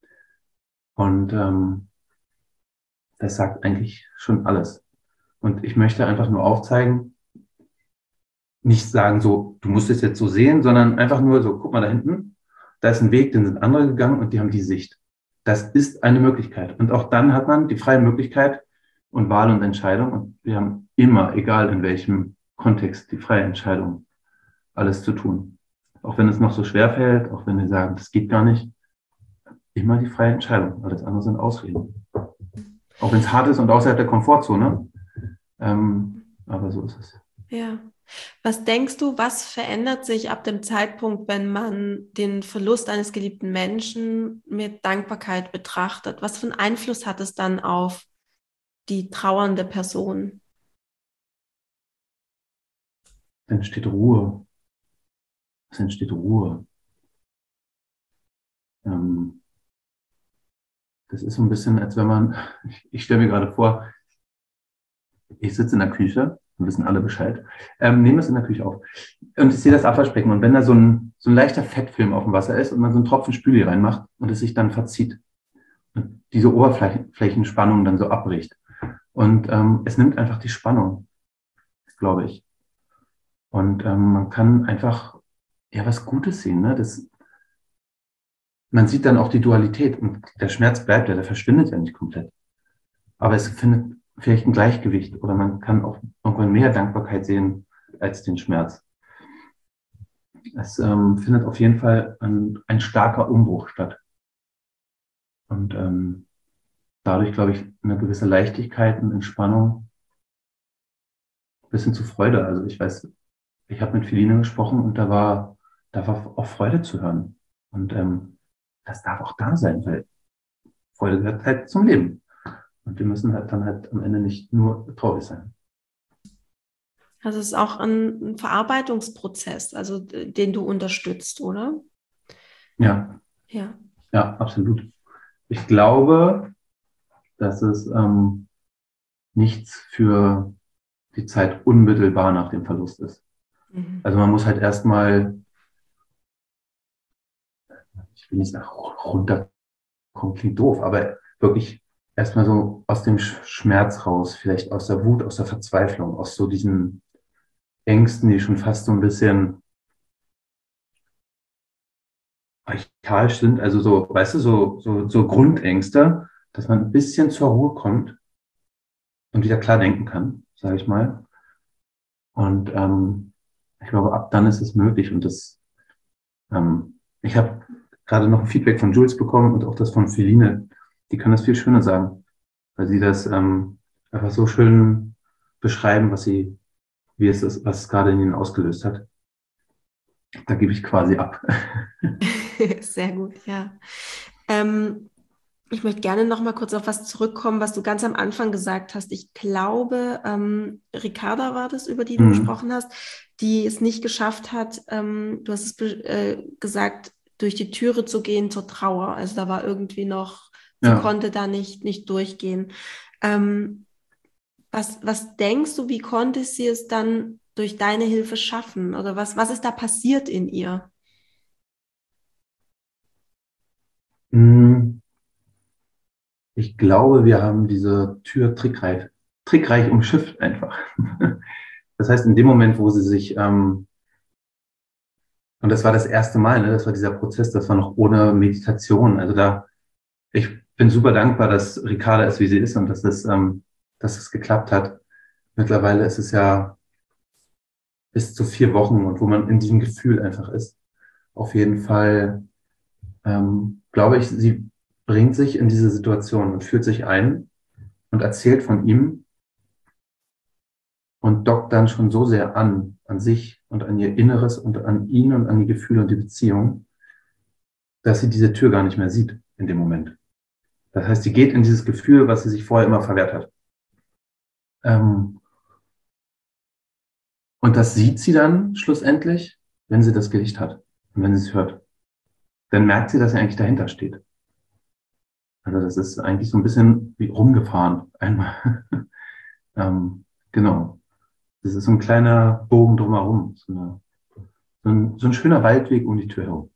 S2: Und ähm, das sagt eigentlich schon alles. Und ich möchte einfach nur aufzeigen, nicht sagen so, du musst es jetzt so sehen, sondern einfach nur so, guck mal da hinten, da ist ein Weg, den sind andere gegangen und die haben die Sicht. Das ist eine Möglichkeit. Und auch dann hat man die freie Möglichkeit und Wahl und Entscheidung. Und wir haben immer, egal in welchem Kontext, die freie Entscheidung, alles zu tun. Auch wenn es noch so schwer fällt, auch wenn wir sagen, das geht gar nicht, immer die freie Entscheidung. Alles andere sind Ausreden. Auch wenn es hart ist und außerhalb der Komfortzone. Ähm, aber so ist es.
S1: Ja. Was denkst du, was verändert sich ab dem Zeitpunkt, wenn man den Verlust eines geliebten Menschen mit Dankbarkeit betrachtet? Was für einen Einfluss hat es dann auf die trauernde Person?
S2: Es entsteht Ruhe. Es entsteht Ruhe. Ähm, das ist so ein bisschen, als wenn man, ich, ich stelle mir gerade vor, ich sitze in der Küche, wir wissen alle Bescheid, ähm, nehme es in der Küche auf und ich sehe das Abwaschbecken und wenn da so ein, so ein leichter Fettfilm auf dem Wasser ist und man so einen Tropfen Spüli reinmacht und es sich dann verzieht und diese Oberflächenspannung dann so abbricht und ähm, es nimmt einfach die Spannung, glaube ich. Und ähm, man kann einfach ja was Gutes sehen, ne? Das, man sieht dann auch die Dualität und der Schmerz bleibt ja, der verschwindet ja nicht komplett. Aber es findet vielleicht ein Gleichgewicht oder man kann auch irgendwann mehr Dankbarkeit sehen als den Schmerz. Es ähm, findet auf jeden Fall ein, ein starker Umbruch statt. Und ähm, dadurch, glaube ich, eine gewisse Leichtigkeit und Entspannung bis hin zu Freude. Also ich weiß, ich habe mit Feline gesprochen und da war, da war auch Freude zu hören. Und ähm, das darf auch da sein, weil Freude gehört halt zum Leben. Und wir müssen halt dann halt am Ende nicht nur traurig sein.
S1: Also es ist auch ein Verarbeitungsprozess, also den du unterstützt, oder?
S2: Ja.
S1: Ja.
S2: Ja, absolut. Ich glaube, dass es ähm, nichts für die Zeit unmittelbar nach dem Verlust ist.
S1: Mhm.
S2: Also man muss halt erstmal, ich will nicht sagen, runterkommen, klingt doof, aber wirklich erstmal so aus dem Schmerz raus, vielleicht aus der Wut, aus der Verzweiflung, aus so diesen Ängsten, die schon fast so ein bisschen archaisch sind, also so, weißt du, so, so, so Grundängste, dass man ein bisschen zur Ruhe kommt und wieder klar denken kann, sage ich mal. Und ähm, ich glaube, ab dann ist es möglich. Und das, ähm, ich habe gerade noch ein Feedback von Jules bekommen und auch das von Feline. Die können das viel schöner sagen, weil sie das ähm, einfach so schön beschreiben, was sie, wie es ist, was es gerade in ihnen ausgelöst hat. Da gebe ich quasi ab.
S1: Sehr gut, ja. Ähm, Ich möchte gerne noch mal kurz auf was zurückkommen, was du ganz am Anfang gesagt hast. Ich glaube, ähm, Ricarda war das, über die du
S2: Mhm.
S1: gesprochen hast, die es nicht geschafft hat, ähm, du hast es äh, gesagt, durch die Türe zu gehen zur Trauer. Also da war irgendwie noch, sie
S2: Ja.
S1: konnte da nicht, nicht durchgehen. Ähm, was, was denkst du, wie konnte sie es dann durch deine Hilfe schaffen? Oder was, was ist da passiert in ihr?
S2: Mhm. Ich glaube, wir haben diese Tür trickreich, trickreich umschifft einfach. Das heißt, in dem Moment, wo sie sich, ähm, und das war das erste Mal, ne, das war dieser Prozess, das war noch ohne Meditation. Also da, ich bin super dankbar, dass Ricarda ist, wie sie ist und dass es, ähm, dass es geklappt hat. Mittlerweile ist es ja bis zu vier Wochen und wo man in diesem Gefühl einfach ist. Auf jeden Fall, ähm, glaube ich, sie bringt sich in diese Situation und fühlt sich ein und erzählt von ihm und dockt dann schon so sehr an, an sich und an ihr Inneres und an ihn und an die Gefühle und die Beziehung, dass sie diese Tür gar nicht mehr sieht in dem Moment. Das heißt, sie geht in dieses Gefühl, was sie sich vorher immer verwehrt hat. Ähm, und das sieht sie dann schlussendlich, wenn sie das Gedicht hat und wenn sie es hört. Dann merkt sie, dass er eigentlich dahinter steht. Also das ist eigentlich so ein bisschen wie rumgefahren einmal. ähm, genau. Das ist so ein kleiner Bogen drumherum. So, eine, so, ein, so ein schöner Waldweg um die Tür herum.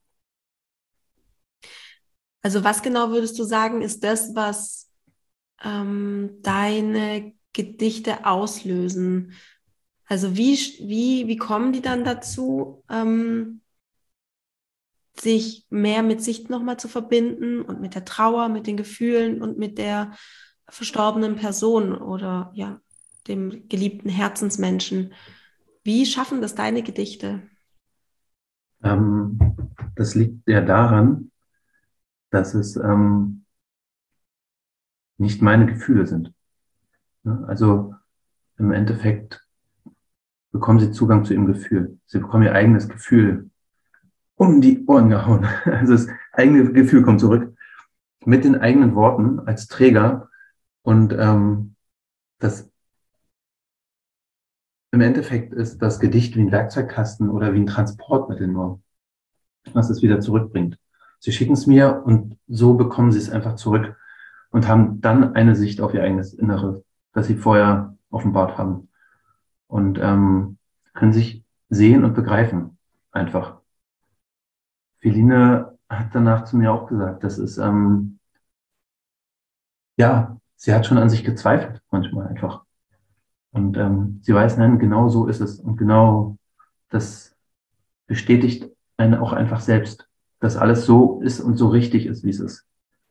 S1: Also was genau würdest du sagen, ist das, was ähm, deine Gedichte auslösen? Also wie, wie, wie kommen die dann dazu, ähm, sich mehr mit sich nochmal zu verbinden und mit der Trauer, mit den Gefühlen und mit der verstorbenen Person oder ja, dem geliebten Herzensmenschen? Wie schaffen das deine Gedichte?
S2: Ähm, das liegt ja daran, dass es ähm, nicht meine Gefühle sind. Ne? Also im Endeffekt bekommen sie Zugang zu ihrem Gefühl. Sie bekommen ihr eigenes Gefühl um die Ohren gehauen. Also das eigene Gefühl kommt zurück mit den eigenen Worten als Träger. Und ähm, das im Endeffekt ist das Gedicht wie ein Werkzeugkasten oder wie ein Transportmittel nur, was es wieder zurückbringt. Sie schicken es mir und so bekommen sie es einfach zurück und haben dann eine Sicht auf ihr eigenes Innere, das sie vorher offenbart haben. Und ähm, können sich sehen und begreifen. Einfach. Feline hat danach zu mir auch gesagt, das ist, ähm, ja, sie hat schon an sich gezweifelt, manchmal einfach. Und ähm, sie weiß, nein, genau so ist es. Und genau das bestätigt einen auch einfach selbst, dass alles so ist und so richtig ist, wie es ist.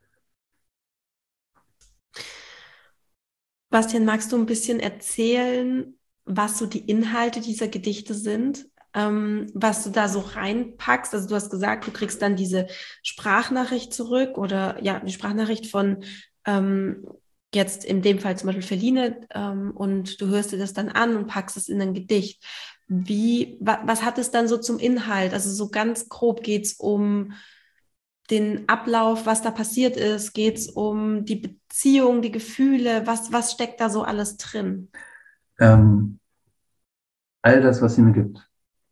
S1: Bastian, magst du ein bisschen erzählen, was so die Inhalte dieser Gedichte sind, ähm, was du da so reinpackst? Also du hast gesagt, du kriegst dann diese Sprachnachricht zurück oder ja, die Sprachnachricht von ähm, jetzt in dem Fall zum Beispiel Feline ähm, und du hörst dir das dann an und packst es in ein Gedicht. Wie, wa was hat es dann so zum Inhalt? Also so ganz grob geht es um den Ablauf, was da passiert ist? Geht es um die Beziehung, die Gefühle? Was, was steckt da so alles drin?
S2: Ähm, all das, was sie mir gibt.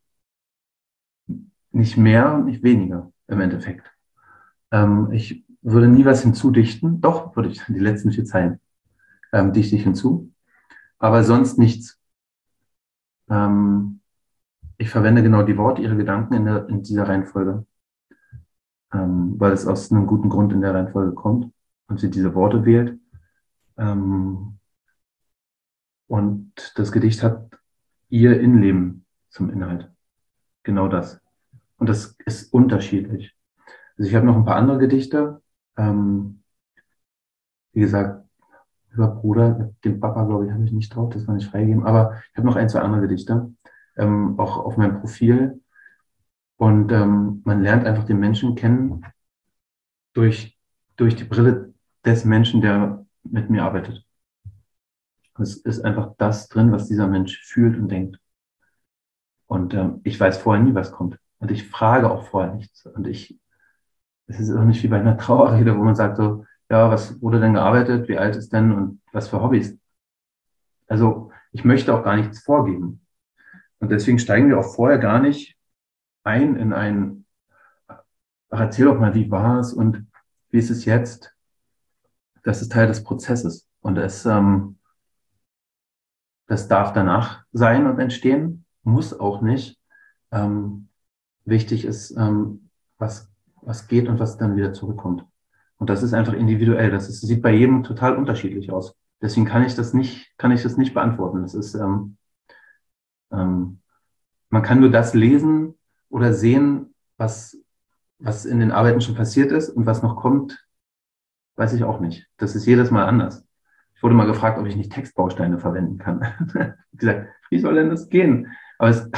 S2: Nicht mehr und nicht weniger im Endeffekt. Ähm, ich würde nie was hinzudichten. Doch, würde ich die letzten vier Zeilen ähm, dichte ich hinzu. Aber sonst nichts. Ähm, ich verwende genau die Worte, ihre Gedanken in, der, in dieser Reihenfolge, ähm, weil es aus einem guten Grund in der Reihenfolge kommt und sie diese Worte wählt. Ähm, und das Gedicht hat ihr Innenleben zum Inhalt. Genau das. Und das ist unterschiedlich. Also ich habe noch ein paar andere Gedichte. Ähm, wie gesagt, über Bruder, den Papa, glaube ich, habe ich nicht drauf, das war nicht freigegeben. Aber ich habe noch ein, zwei andere Gedichte, ähm, auch auf meinem Profil. Und ähm, man lernt einfach den Menschen kennen durch, durch die Brille des Menschen, der mit mir arbeitet. Es ist einfach das drin, was dieser Mensch fühlt und denkt. Und ähm, ich weiß vorher nie, was kommt. Und ich frage auch vorher nichts. Und ich, es ist auch nicht wie bei einer Trauerrede, wo man sagt so, ja, was wurde denn gearbeitet, wie alt ist denn und was für Hobbys. Also ich möchte auch gar nichts vorgeben. Und deswegen steigen wir auch vorher gar nicht ein in ein, ach, erzähl doch mal, wie war es und wie ist es jetzt? Das ist Teil des Prozesses. Und es, ähm, das darf danach sein und entstehen, muss auch nicht. Ähm, wichtig ist, ähm, was, was geht und was dann wieder zurückkommt. Und das ist einfach individuell. Das ist, sieht bei jedem total unterschiedlich aus. Deswegen kann ich das nicht, kann ich das nicht beantworten. Das ist, ähm, ähm, man kann nur das lesen oder sehen, was, was in den Arbeiten schon passiert ist und was noch kommt, weiß ich auch nicht. Das ist jedes Mal anders. Ich wurde mal gefragt, ob ich nicht Textbausteine verwenden kann. Ich habe gesagt, wie soll denn das gehen? Aber es,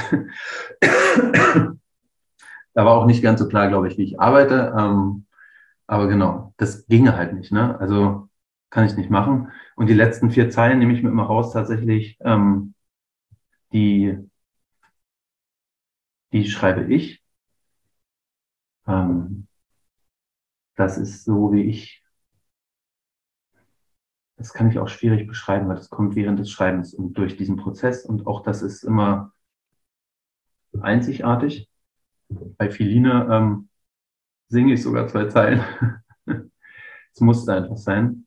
S2: da war auch nicht ganz so klar, glaube ich, wie ich arbeite. Ähm, aber genau, das ginge halt nicht. Ne? Also kann ich nicht machen. Und die letzten vier Zeilen nehme ich mit immer raus tatsächlich. Ähm, die, die schreibe ich. Ähm, das ist so, wie ich, das kann ich auch schwierig beschreiben, weil das kommt während des Schreibens und durch diesen Prozess. Und auch das ist immer einzigartig. Bei Philine ähm, singe ich sogar zwei Zeilen. Es musste einfach sein,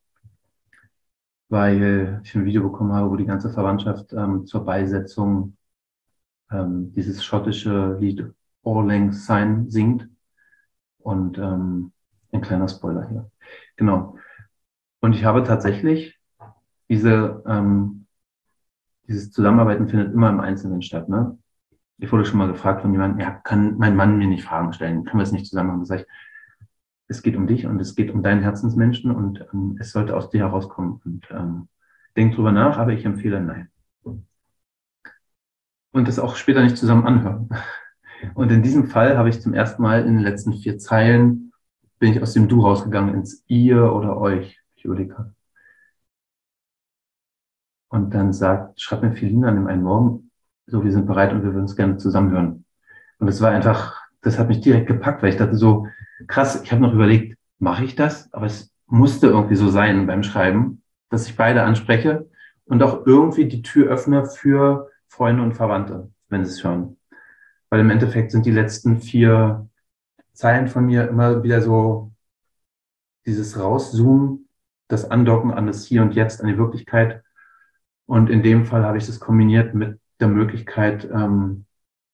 S2: weil ich ein Video bekommen habe, wo die ganze Verwandtschaft ähm, zur Beisetzung ähm, dieses schottische Lied Auld Lang Syne singt. Und ähm, ein kleiner Spoiler hier. Genau. Und ich habe tatsächlich diese, ähm, dieses Zusammenarbeiten findet immer im Einzelnen statt. Ne? Ich wurde schon mal gefragt von jemandem, ja, kann mein Mann mir nicht Fragen stellen? Können wir es nicht zusammen machen? Da sage ich, es geht um dich und es geht um deinen Herzensmenschen und ähm, es sollte aus dir herauskommen. Und ähm, denk drüber nach, aber ich empfehle nein. Und das auch später nicht zusammen anhören. Und in diesem Fall habe ich zum ersten Mal in den letzten vier Zeilen, bin ich aus dem Du rausgegangen ins Ihr oder Euch. Ich überlege gerade. Und dann sagt, schreibt mir Philine an dem einen Morgen, so, wir sind bereit und wir würden es gerne zusammenhören. Und es war einfach, das hat mich direkt gepackt, weil ich dachte so, krass, ich habe noch überlegt, mache ich das? Aber es musste irgendwie so sein beim Schreiben, dass ich beide anspreche und auch irgendwie die Tür öffne für Freunde und Verwandte, wenn sie es hören. Weil im Endeffekt sind die letzten vier Zeilen von mir immer wieder so dieses Rauszoomen, das Andocken an das Hier und Jetzt, an die Wirklichkeit. Und in dem Fall habe ich das kombiniert mit der Möglichkeit, ähm,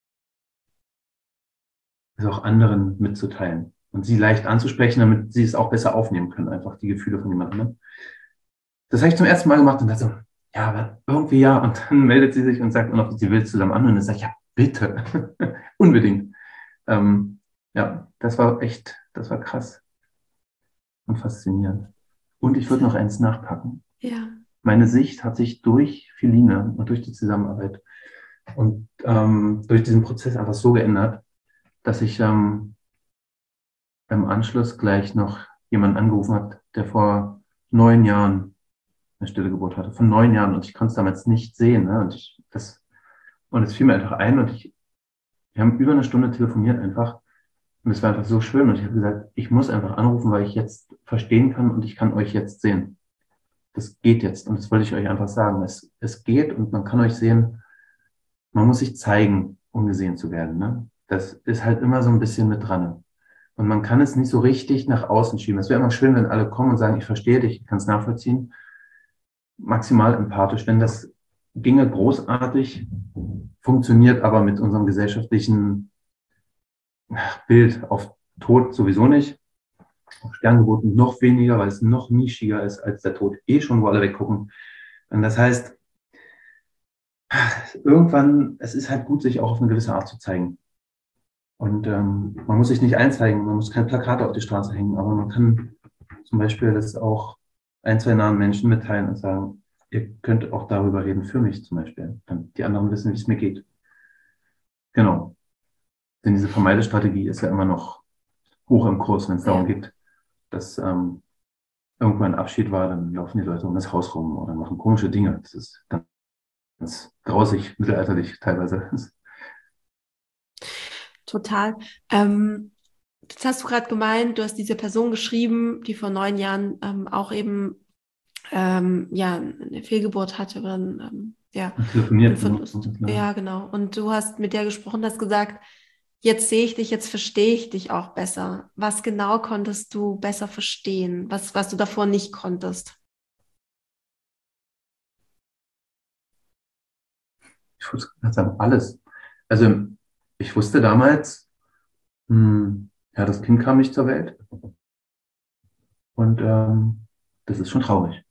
S2: es auch anderen mitzuteilen und sie leicht anzusprechen, damit sie es auch besser aufnehmen können, einfach die Gefühle von jemandem. Ne? Das habe ich zum ersten Mal gemacht und dachte so, ja, aber irgendwie ja. Und dann meldet sie sich und sagt, und ob sie will zusammen an. Und dann sage ich, ja, bitte, unbedingt. Ähm, ja, das war echt, das war krass und faszinierend. Und ich würde noch eins nachpacken.
S1: Ja.
S2: Meine Sicht hat sich durch Philine und durch die Zusammenarbeit und ähm, durch diesen Prozess einfach so geändert, dass ich ähm, im Anschluss gleich noch jemanden angerufen habe, der vor neun Jahren eine stille Geburt hatte. Vor neun Jahren. Und ich konnte es damals nicht sehen. Ne? Und, ich, das, und es fiel mir einfach ein. Und ich, wir haben über eine Stunde telefoniert einfach. Und es war einfach so schön. Und ich habe gesagt, ich muss einfach anrufen, weil ich jetzt verstehen kann und ich kann euch jetzt sehen. Das geht jetzt. Und das wollte ich euch einfach sagen. Es, es geht und man kann euch sehen. Man muss sich zeigen, um gesehen zu werden. Ne? Das ist halt immer so ein bisschen mit dran. Und man kann es nicht so richtig nach außen schieben. Es wäre immer schön, wenn alle kommen und sagen, ich verstehe dich, ich kann es nachvollziehen. Maximal empathisch. Wenn das ginge großartig, funktioniert aber mit unserem gesellschaftlichen Bild auf Tod sowieso nicht. Auf Sterngeburt noch weniger, weil es noch nischiger ist als der Tod eh schon, wo alle weggucken. Und das heißt, irgendwann, es ist halt gut, sich auch auf eine gewisse Art zu zeigen. Und ähm, man muss sich nicht einzeigen, man muss keine Plakate auf die Straße hängen, aber man kann zum Beispiel das auch ein, zwei nahen Menschen mitteilen und sagen, ihr könnt auch darüber reden für mich zum Beispiel, damit die anderen wissen, wie es mir geht. Genau. Denn diese Vermeidestrategie ist ja immer noch hoch im Kurs, wenn es darum
S1: Ja.
S2: geht, dass ähm, irgendwo ein Abschied war, dann laufen die Leute um das Haus rum oder machen komische Dinge. Das ist ganz, ganz grausig, mittelalterlich teilweise.
S1: Total. Ähm, jetzt hast du gerade gemeint, du hast diese Person geschrieben, die vor neun Jahren ähm, auch eben ähm, ja, eine Fehlgeburt hatte oder ein, ähm, ja,
S2: Und telefoniert.
S1: ein Verlust.
S2: Ne?
S1: Ja, genau. Und du hast mit der gesprochen, hast gesagt, jetzt sehe ich dich, jetzt verstehe ich dich auch besser. Was genau konntest du besser verstehen, was, was du davor nicht konntest?
S2: Ich würde sagen, alles. Also ich wusste damals, hm, ja, das Kind kam nicht zur Welt und ähm, das ist schon traurig.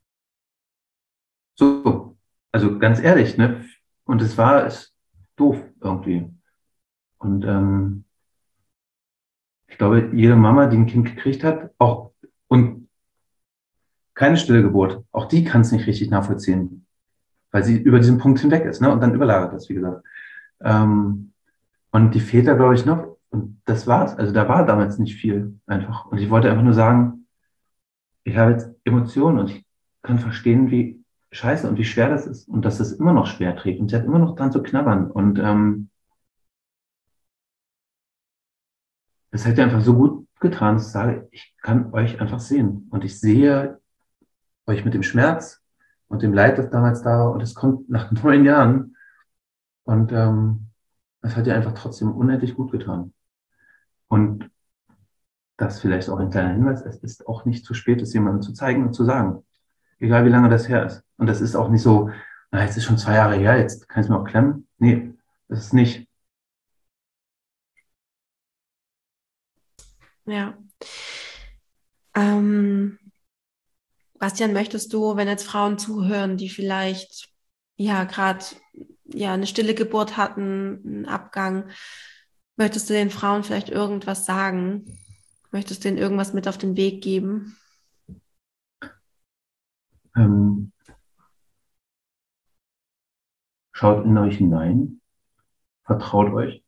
S2: So, also ganz ehrlich, ne? Und es war es doof irgendwie. Und ähm, ich glaube, jede Mama, die ein Kind gekriegt hat, auch und keine stille Geburt, auch die kann es nicht richtig nachvollziehen, weil sie über diesen Punkt hinweg ist, ne? Und dann überlagert das, wie gesagt. Ähm, und die Väter, glaube ich, noch. Und das war's. Also da war damals nicht viel einfach. Und ich wollte einfach nur sagen, ich habe jetzt Emotionen und ich kann verstehen, wie scheiße und wie schwer das ist. Und dass es immer noch schwer trägt. Und sie hat immer noch dran zu knabbern. Und ähm, das hätte einfach so gut getan, dass ich sage, ich kann euch einfach sehen. Und ich sehe euch mit dem Schmerz und dem Leid, das damals da war. Und es kommt nach neun Jahren. Und ähm, es hat ihr einfach trotzdem unendlich gut getan. Und das vielleicht auch ein kleiner Hinweis, es ist auch nicht zu spät, es jemandem zu zeigen und zu sagen. Egal wie lange das her ist. Und das ist auch nicht so, na, jetzt ist schon zwei Jahre her, jetzt kann ich es mir auch klemmen. Nee, das ist nicht.
S1: Ja. Ähm, Bastian, möchtest du, wenn jetzt Frauen zuhören, die vielleicht ja gerade ja eine stille Geburt hatten, einen Abgang, möchtest du den Frauen vielleicht irgendwas sagen? Möchtest du denen irgendwas mit auf den Weg geben?
S2: Ähm, schaut in euch hinein, vertraut euch,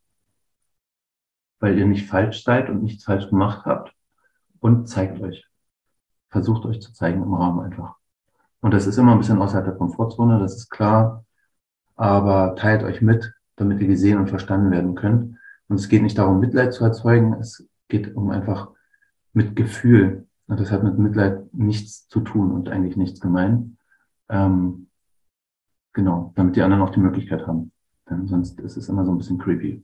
S2: weil ihr nicht falsch seid und nichts falsch gemacht habt und zeigt euch. Versucht euch zu zeigen im Raum einfach. Und das ist immer ein bisschen außerhalb der Komfortzone, das ist klar, aber teilt euch mit, damit ihr gesehen und verstanden werden könnt. Und es geht nicht darum, Mitleid zu erzeugen, es geht um einfach mit Gefühl. Und das hat mit Mitleid nichts zu tun und eigentlich nichts gemein. Ähm, genau, damit die anderen auch die Möglichkeit haben. Denn sonst ist es immer so ein bisschen creepy.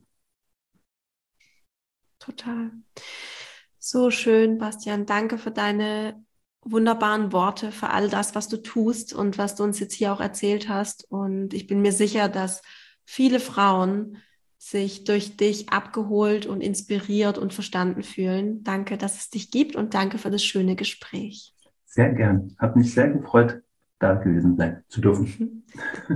S1: Total. So schön, Bastian. Danke für deine wunderbaren Worte, für all das, was du tust und was du uns jetzt hier auch erzählt hast. Und ich bin mir sicher, dass viele Frauen sich durch dich abgeholt und inspiriert und verstanden fühlen. Danke, dass es dich gibt und danke für das schöne Gespräch.
S2: Sehr gern. Hat mich sehr gefreut, da gewesen sein zu dürfen.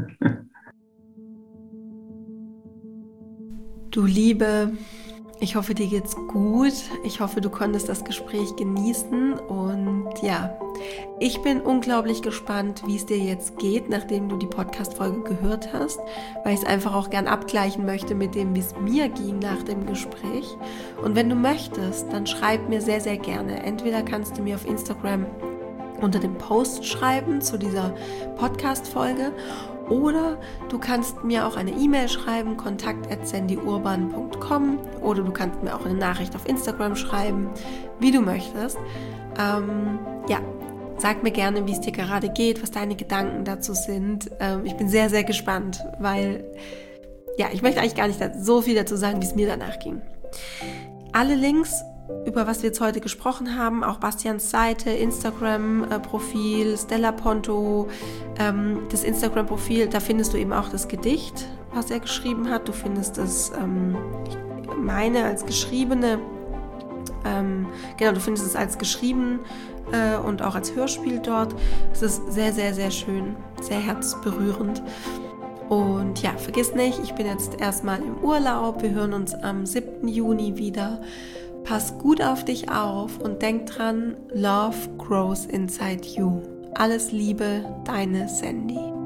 S1: Du Liebe, ich hoffe, dir geht's gut. Ich hoffe, du konntest das Gespräch genießen. Und ja, ich bin unglaublich gespannt, wie es dir jetzt geht, nachdem du die Podcast-Folge gehört hast, weil ich es einfach auch gern abgleichen möchte mit dem, wie es mir ging nach dem Gespräch. Und wenn du möchtest, dann schreib mir sehr, sehr gerne. Entweder kannst du mir auf Instagram unter dem Post schreiben zu dieser Podcast-Folge oder du kannst mir auch eine E-Mail schreiben, kontakt at sandy urban punkt com, oder du kannst mir auch eine Nachricht auf Instagram schreiben, wie du möchtest. Ähm, ja, sag mir gerne, wie es dir gerade geht, was deine Gedanken dazu sind. Ähm, ich bin sehr, sehr gespannt, weil ja, ich möchte eigentlich gar nicht so viel dazu sagen, wie es mir danach ging. Alle Links über was wir jetzt heute gesprochen haben, auch Bastians Seite, Instagram-Profil, Stella Ponto, ähm, das Instagram-Profil, da findest du eben auch das Gedicht, was er geschrieben hat. Du findest es, ähm, ich meine, als geschriebene, ähm, genau, du findest es als geschrieben äh, und auch als Hörspiel dort. Es ist sehr, sehr, sehr schön, sehr herzberührend. Und ja, vergiss nicht, ich bin jetzt erstmal im Urlaub. Wir hören uns am siebten Juni wieder. Pass gut auf dich auf und denk dran, Love grows inside you. Alles Liebe, deine Sandy.